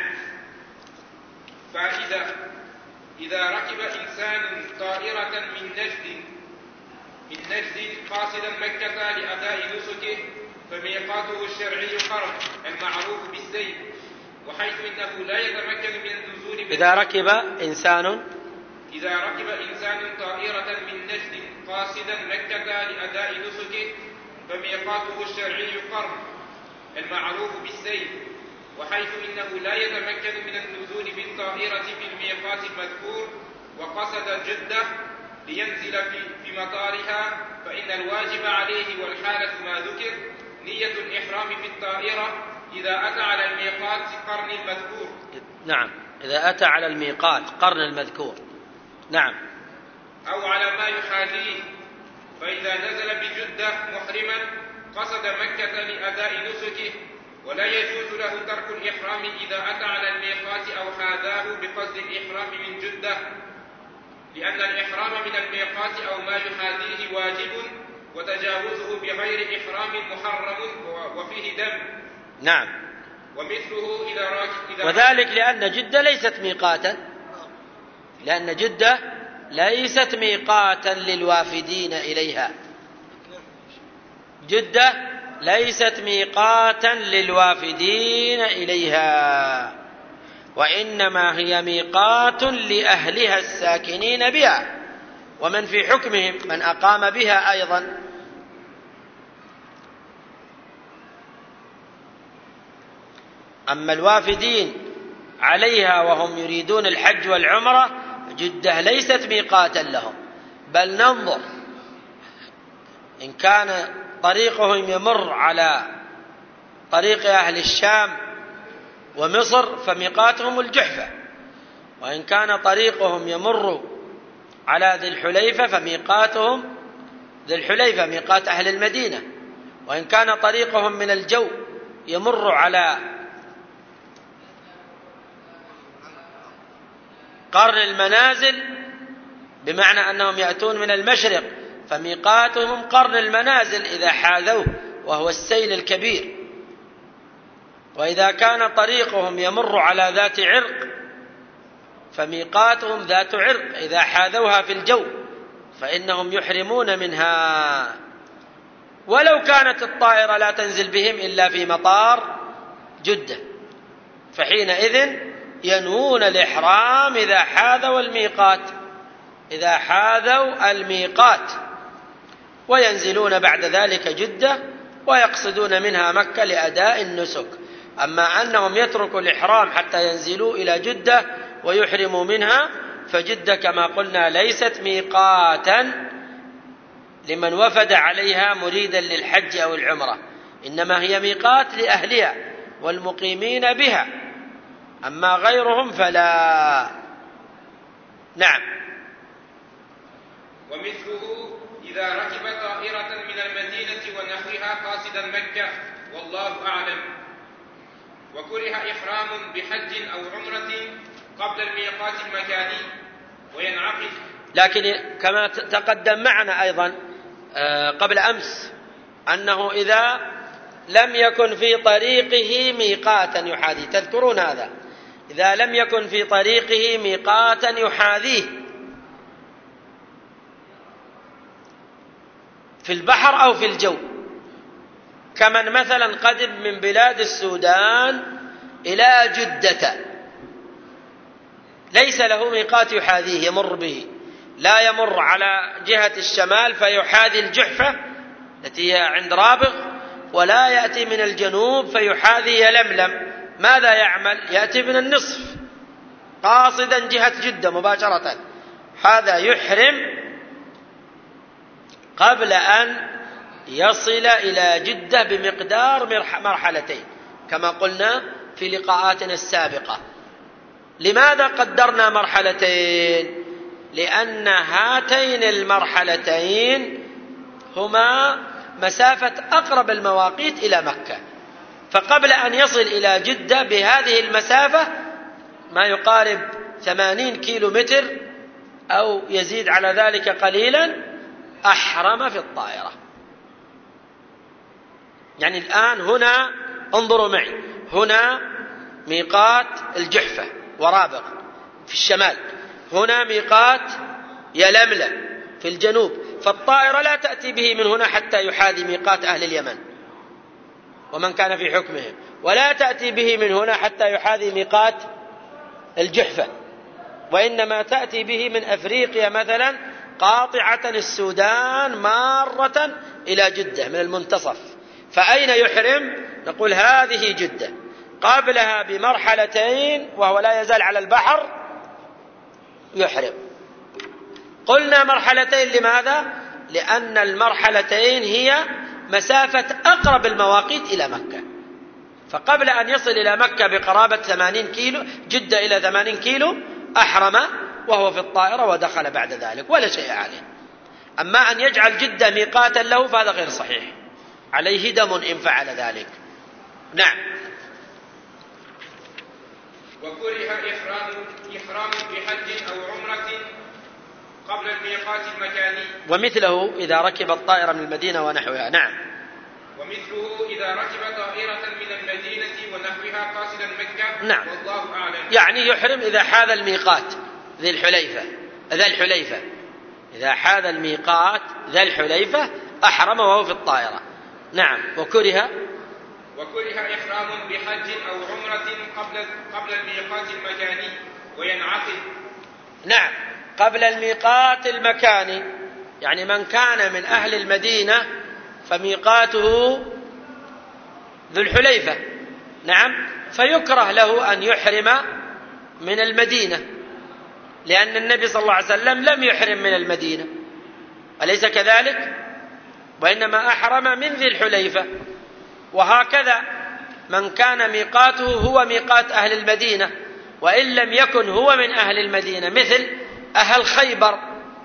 فإذا إذا ركب إنسان طائرة من نجد من نجد قاصدا مكة لأداء نسكه فميقاته الشرعي قرن المعروف بالسير، وحيث إنه لا يتمكن من النزول إذا ركب إنسان إذا ركب إنسان طائرة من نجد قاصدا مكة لأداء نسكه فميقاته الشرعي قرن المعروف بالسير، وحيث إنه لا يتمكن من النزول بالطائرة في الميقات المذكور وقصد جدة لينزل في, في مطارها، فإن الواجب عليه والحالة ما ذكر نية الإحرام في الطائرة إذا أتى على الميقات قرن المذكور. نعم، إذا أتى على الميقات قرن المذكور. نعم. أو على ما يحاذيه، فإذا نزل بجدة محرما قصد مكة لأداء نسكه ولا يجوز له ترك الإحرام إذا أتى على الميقات أو حاذاه بقصد الإحرام من جدة، لأن الإحرام من الميقات أو ما يحاذيه واجب، وتجاوزه بغير إحرام محرم وفيه دم. نعم. ومثله إذا راكب وذلك لأن جدة ليست ميقاتا لأن جدة ليست ميقاتا للوافدين إليها. جدة ليست ميقاتا للوافدين إليها، وإنما هي ميقات لأهلها الساكنين بها ومن في حكمهم من أقام بها أيضا. أما الوافدين عليها وهم يريدون الحج والعمرة جدة ليست ميقاتا لهم، بل ننظر إن كان طريقهم يمر على طريق أهل الشام ومصر فميقاتهم الجحفة، وإن كان طريقهم يمر على ذي الحليفة فميقاتهم ذي الحليفة ميقات أهل المدينة، وإن كان طريقهم من الجو يمر على قرن المنازل بمعنى أنهم يأتون من المشرق فميقاتهم قرن المنازل إذا حاذوه وهو السيل الكبير، وإذا كان طريقهم يمر على ذات عرق فميقاتهم ذات عرق إذا حاذوها في الجو فإنهم يحرمون منها، ولو كانت الطائرة لا تنزل بهم إلا في مطار جدة فحينئذ ينوون الإحرام إذا حاذوا الميقات إذا حاذوا الميقات وينزلون بعد ذلك جدة ويقصدون منها مكة لأداء النسك. أما أنهم يتركوا الإحرام حتى ينزلوا إلى جدة ويحرموا منها فجدة كما قلنا ليست ميقاتا لمن وفد عليها مريدا للحج أو العمرة، إنما هي ميقات لأهلها والمقيمين بها، أما غيرهم فلا. نعم. ومثله إذا ركب طائرة من المدينة ونحوها قاصدا مكة والله أعلم. وكره إحرام بحج أو عمرة قبل الميقات المكاني وينعقد. لكن كما تقدم معنا أيضا قبل أمس أنه إذا لم يكن في طريقه ميقاتا يحاذيه، تذكرون هذا، إذا لم يكن في طريقه ميقاتا يحاذيه في البحر أو في الجو، كمن مثلا قدم من بلاد السودان إلى جدة ليس له ميقات يحاذيه يمر به، لا يمر على جهة الشمال فيحاذي الجحفة التي هي عند رابغ، ولا يأتي من الجنوب فيحاذي يلملم. ماذا يعمل؟ يأتي من النصف قاصدا جهة جدة مباشرة، هذا يحرم قبل أن يصل إلى جدة بمقدار مرحلتين كما قلنا في لقاءاتنا السابقة. لماذا قدرنا مرحلتين؟ لأن هاتين المرحلتين هما مسافة أقرب المواقيت إلى مكة، فقبل أن يصل إلى جدة بهذه المسافة ما يقارب ثمانين كيلو متر أو يزيد على ذلك قليلا أحرم في الطائرة. يعني الآن هنا انظروا معي، هنا ميقات الجحفة ورابغ في الشمال، هنا ميقات يلملم في الجنوب، فالطائرة لا تأتي به من هنا حتى يحاذي ميقات أهل اليمن ومن كان في حكمهم، ولا تأتي به من هنا حتى يحاذي ميقات الجحفة، وإنما تأتي به من أفريقيا مثلا قاطعة السودان مارة إلى جدة من المنتصف. فأين يحرم؟ نقول هذه جدة، قبلها بمرحلتين وهو لا يزال على البحر يحرم. قلنا مرحلتين لماذا؟ لأن المرحلتين هي مسافة أقرب المواقيت إلى مكة، فقبل أن يصل إلى مكة بقرابة ثمانين كيلو، جدة إلى ثمانين كيلو أحرم وهو في الطائرة ودخل بعد ذلك ولا شيء عليه. أما أن يجعل جدة ميقاتا له فهذا غير صحيح، عليه دم إن فعل ذلك. نعم. وكره إحرام إحرام بحج أو عمرة قبل الميقات المكاني. ومثله إذا ركب الطائرة من المدينة ونحوها. نعم. ومثله إذا ركب طائرة من المدينة ونحوها قاصدا مكة. نعم. والله أعلم. يعني يحرم إذا حاذ الميقات ذي الحليفة ذا الحليفة إذا حاذ الميقات ذا الحليفة أحرم وهو في الطائرة. نعم. وكره وكره إحرام بحج أو عمرة قبل قبل الميقات المكاني وينعقد. نعم، قبل الميقات المكاني، يعني من كان من أهل المدينة فميقاته ذو الحليفة. نعم. فيكره له أن يحرم من المدينة، لأن النبي صلى الله عليه وسلم لم يحرم من المدينة، أليس كذلك؟ وإنما أحرم من ذي الحليفة. وهكذا من كان ميقاته هو ميقات أهل المدينة وإن لم يكن هو من أهل المدينة، مثل أهل خيبر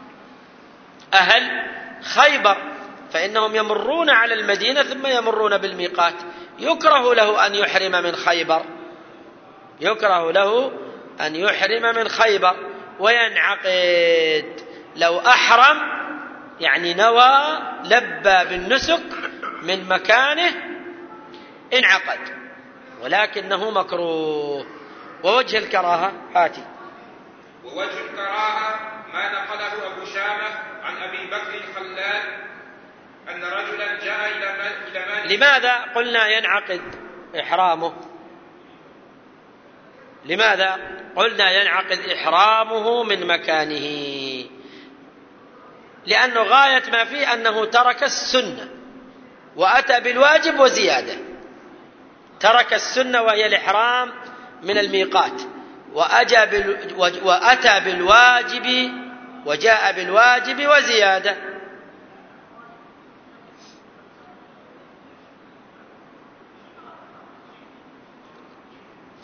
أهل خيبر فإنهم يمرون على المدينة ثم يمرون بالميقات، يكره له أن يحرم من خيبر يكره له أن يحرم من خيبر وينعقد. لو أحرم يعني نوى لبى بالنسك من مكانه انعقد، ولكنه مكروه. ووجه الكراهة هاتي. ووجه الكراهة ما نقله أبو شامة عن أبي بكر الخلال أن رجلا جاء إلى مالك. لماذا قلنا ينعقد إحرامه؟ لماذا قلنا ينعقد إحرامه من مكانه؟ لأنه غاية ما فيه أنه ترك السنة وأتى بالواجب وزيادة. ترك السنة وهي الإحرام من الميقات، وأتى بالواجب وجاء بالواجب وزيادة.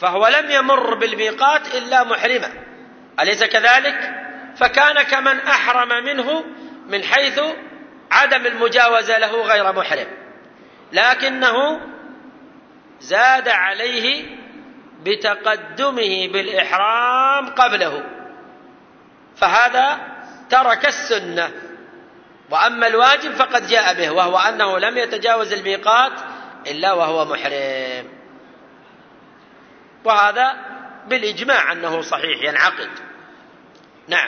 فهو لم يمر بالميقات إلا محرما، أليس كذلك؟ فكان كمن أحرم منه من حيث عدم المجاوزة له غير محرم، لكنه زاد عليه بتقدمه بالإحرام قبله، فهذا ترك السنة. وأما الواجب فقد جاء به، وهو أنه لم يتجاوز الميقات إلا وهو محرم، وهذا بالإجماع أنه صحيح ينعقد. نعم.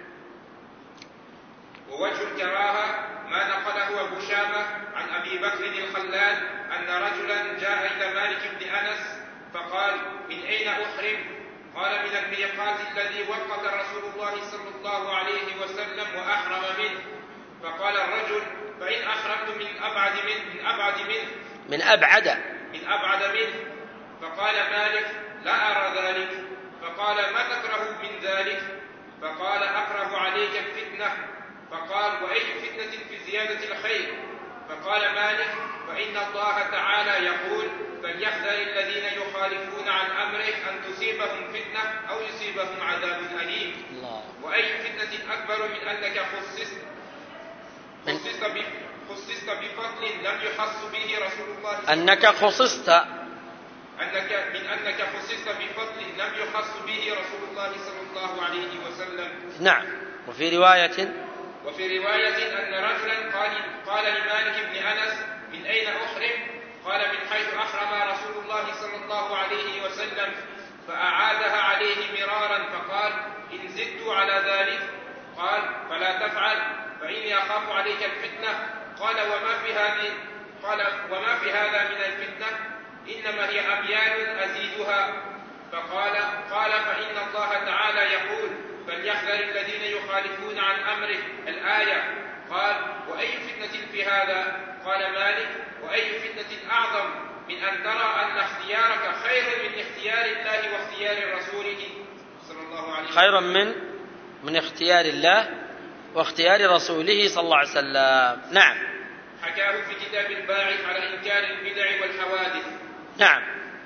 ووجه الكراهة ما نقله أبو شامة عن أبي بكر الخلال أن رجلا جاء إلى مالك بن أنس فقال: من أين أحرم؟ قال: من الميقات الذي وقت رسول الله صلى الله عليه وسلم وأحرم منه. فقال الرجل: فإن أحرمت من أبعد منه من أبعد منه من أبعد من أبعد منه. فقال مالك: لا أرى ذلك. فقال: ما تكره من ذلك؟ فقال: أكره عليك الفتنة. فقال: وأي فتنة في زيادة الخير؟ فقال مالك: فإن الله تعالى يقول: فليحذر الذين يخالفون عن أمره أن تصيبهم فتنة أو يصيبهم عذاب أليم. الله. وأي فتنة أكبر من أنك خصصت خصصت خصصت بفضل لم يخص به رسول الله صلى الله عليه وسلم أنك خصصت أنك من أنك خصصت بفضل لم يخص به رسول الله صلى الله عليه وسلم. نعم. وفي رواية وفي رواية أن رجلا قال, قال لمالك بن أنس: من أين أحرم؟ قال: من حيث أحرم رسول الله صلى الله عليه وسلم. فأعادها عليه مرارا فقال: إن زدت على ذلك. قال: فلا تفعل فإني أخاف عليك الفتنة. قال: وما في هذه قال وما في هذا من الفتنة؟ إنما هي أميال أزيدها. فقال قال فإن الله تعالى يقول: فليحذر الذين يخالفون عن أمره. الآية. قال: وأي فتنة في هذا؟ قال مالك: وأي فتنة أعظم من أن ترى أن اختيارك خير من اختيار الله واختيار رسوله صلى الله عليه وسلم. خيرا من من اختيار الله واختيار رسوله صلى الله عليه وسلم. نعم. حكاه في كتاب الباعث على إنكار البدع والحوادث. نعم.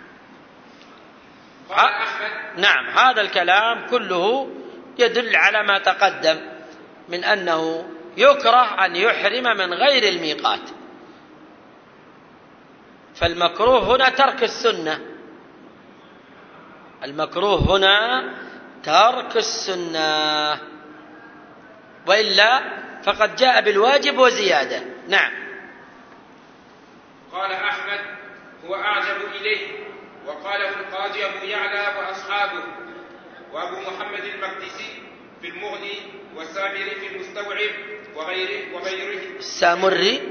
قال أحمد. نعم. هذا الكلام كله يدل على ما تقدم من أنه يكره أن يحرم من غير الميقات، فالمكروه هنا ترك السنة. المكروه هنا ترك السنة، وإلا فقد جاء بالواجب وزيادة. نعم. قال أحمد: هو أعجب إليه. وقاله القاضي أبو يعلى وأصحابه، وأبو محمد المقدسي في المغني، والسامري في المستوعب وغيره وغيره. السامري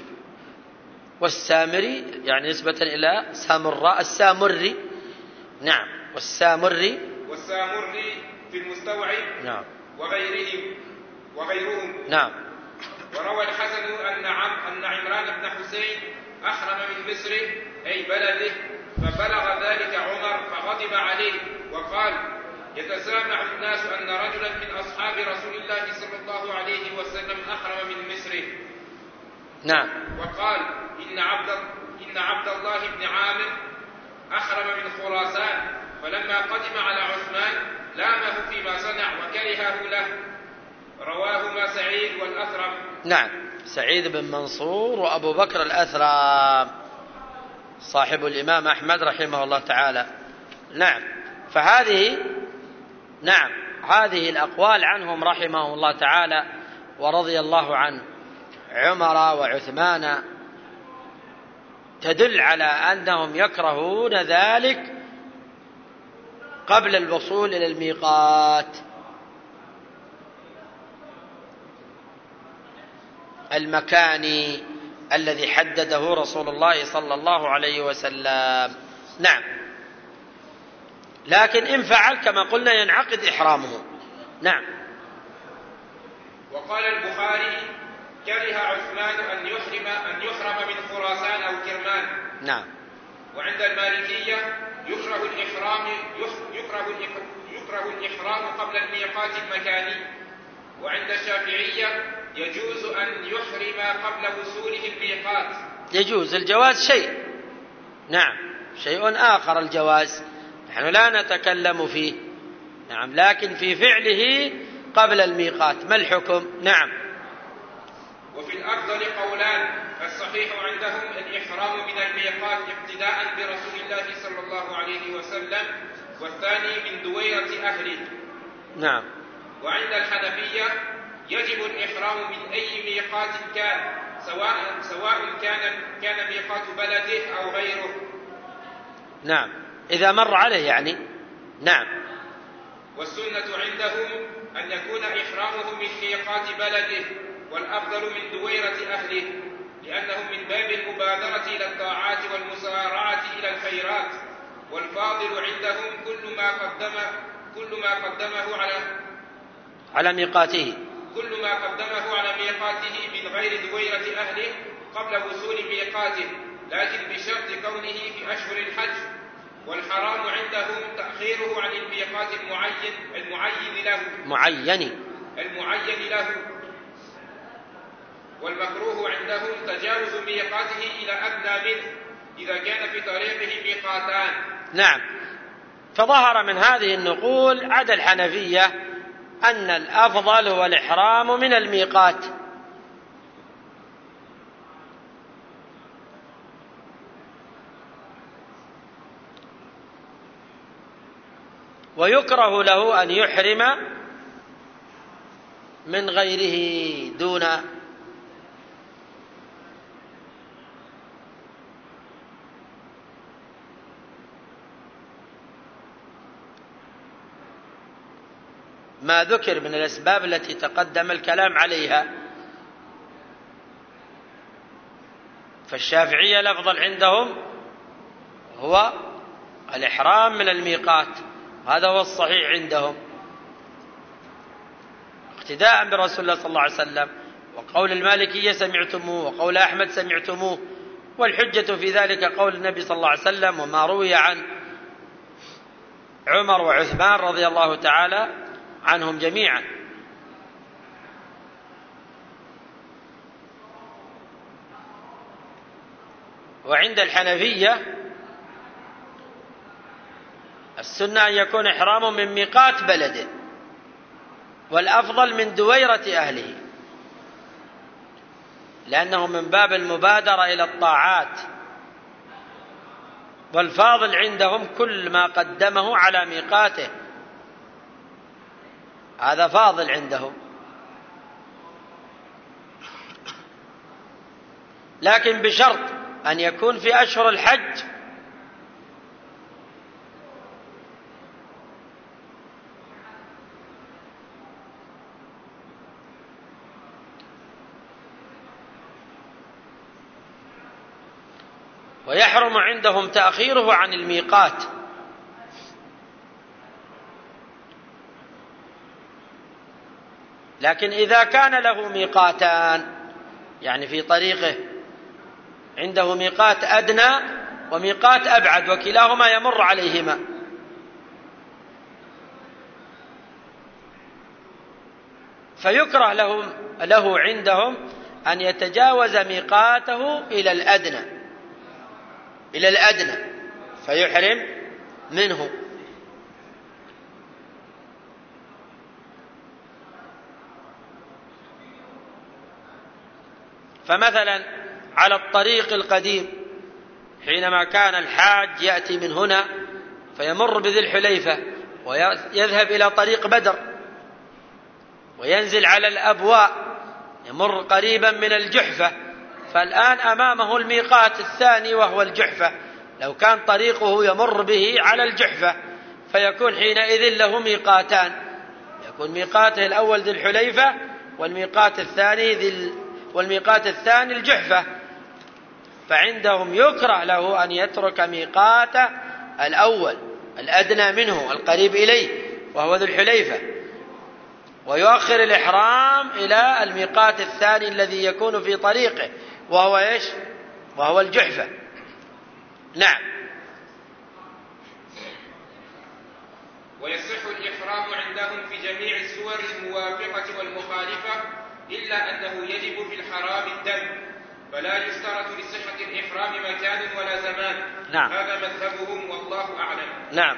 والسامري يعني نسبة إلى سامراء السامري. نعم. والسامري والسامري في المستوعب. نعم. وغيرهم وغيرهم. نعم. وروى الحسن أن أن عمران بن حسين أحرم من مصر أي بلده، فبلغ ذلك عمر فغضب عليه وقال: يتسامع الناس أن رجلا من أصحاب رسول الله صلى الله عليه وسلم أحرم من مصر. نعم. وقال: إن عبد إن عبد الله بن عامر أحرم من خراسان، فلما قدم على عثمان لامه فيما صنع وكرهه له. رواهما سعيد والأثرم. نعم. سعيد بن منصور وأبو بكر الأثرم صاحب الإمام أحمد رحمه الله تعالى. نعم. فهذه نعم هذه الأقوال عنهم رحمه الله تعالى ورضي الله عن عمر وعثمان تدل على أنهم يكرهون ذلك قبل الوصول إلى الميقات المكاني الذي حدده رسول الله صلى الله عليه وسلم. نعم. لكن إن فعل كما قلنا ينعقد إحرامه. نعم. وقال البخاري: كره عثمان أن يحرم أن يحرم من خراسان أو كرمان. نعم. وعند المالكية يكره الإحرام يكره يكره الإحرام قبل الميقات المكاني. وعند الشافعية يجوز أن يحرم قبل وصوله الميقات. يجوز الجواز شيء. نعم. شيء آخر الجواز، نحن لا نتكلم فيه. نعم، لكن في فعله قبل الميقات ما الحكم؟ نعم. وفي الأفضل قولان، الصحيح عندهم الإحرام من الميقات ابتداء برسول الله صلى الله عليه وسلم، والثاني من دويرة أهله. نعم. وعند الحنفية يجب الإحرام من أي ميقات كان، سواء سواء كان كان ميقات بلده أو غيره. نعم، إذا مر عليه يعني. نعم. والسنة عندهم أن يكون إحرامه من ميقات بلده، والأفضل من دويرة أهله، لأنهم من باب المبادرة إلى الطاعات والمسارعة إلى الخيرات. والفاضل عندهم كل ما قدم كل ما قدمه على على ميقاته كل ما قدمه على ميقاته من غير دويرة أهله قبل وصول ميقاته، لكن بشرط كونه في أشهر الحج. والحرام عندهم تأخيره عن الميقات المعين المعين له معين المعين له والمكروه عندهم تجاوز ميقاته إلى أدنى منه إذا كان في طريقه ميقاتان. نعم. فظهر من هذه النقول عدا الحنفية أن الأفضل هو الإحرام من الميقات. ويكره له أن يحرم من غيره دون ما ذكر من الأسباب التي تقدم الكلام عليها. فالشافعية الأفضل عندهم هو الإحرام من الميقات، هذا هو الصحيح عندهم اقتداء برسول الله صلى الله عليه وسلم. وقول المالكية سمعتموه، وقول أحمد سمعتموه، والحجة في ذلك قول النبي صلى الله عليه وسلم وما روي عن عمر وعثمان رضي الله تعالى عنهم جميعا. وعند الحنفية السنة أن يكون إحرامه من ميقات بلده، والأفضل من دويرة أهله، لأنه من باب المبادرة إلى الطاعات. والفاضل عندهم كل ما قدمه على ميقاته، هذا فاضل عندهم. لكن بشرط أن يكون في أشهر الحج ويحرم عندهم تأخيره عن الميقات. لكن إذا كان له ميقاتان، يعني في طريقه عنده ميقات أدنى وميقات أبعد وكلاهما يمر عليهما، فيكره له, له عندهم أن يتجاوز ميقاته إلى الأدنى إلى الأدنى فيحرم منه. فمثلا على الطريق القديم حينما كان الحاج يأتي من هنا فيمر بذي الحليفة ويذهب إلى طريق بدر وينزل على الأبواء يمر قريبا من الجحفة، فالآن أمامه الميقات الثاني وهو الجحفة. لو كان طريقه يمر به على الجحفة فيكون حينئذ له ميقاتان، يكون ميقاته الأول ذي الحليفة والميقات الثاني ذي والميقات الثاني الجحفة. فعندهم يكره له أن يترك ميقاته الأول الأدنى منه القريب إليه وهو ذي الحليفة، ويؤخر الإحرام إلى الميقات الثاني الذي يكون في طريقه وهو إيش؟ وهو الجحفة. نعم. ويصح الإحرام عندهم في جميع السور الموافقة والمخالفة، إلا أنه يجب في الحرام الدم، فلا يشترط لصحة الإحرام مكان ولا زمان. نعم. هذا مذهبهم والله أعلم. نعم.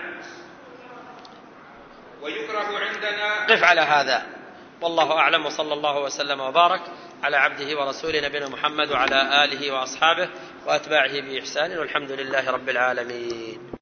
ويكره عندنا. قف على هذا، والله أعلم، وصلى الله وسلم وبارك على عبده ورسوله نبينا محمد وعلى آله وأصحابه وأتباعه بإحسان، والحمد لله رب العالمين.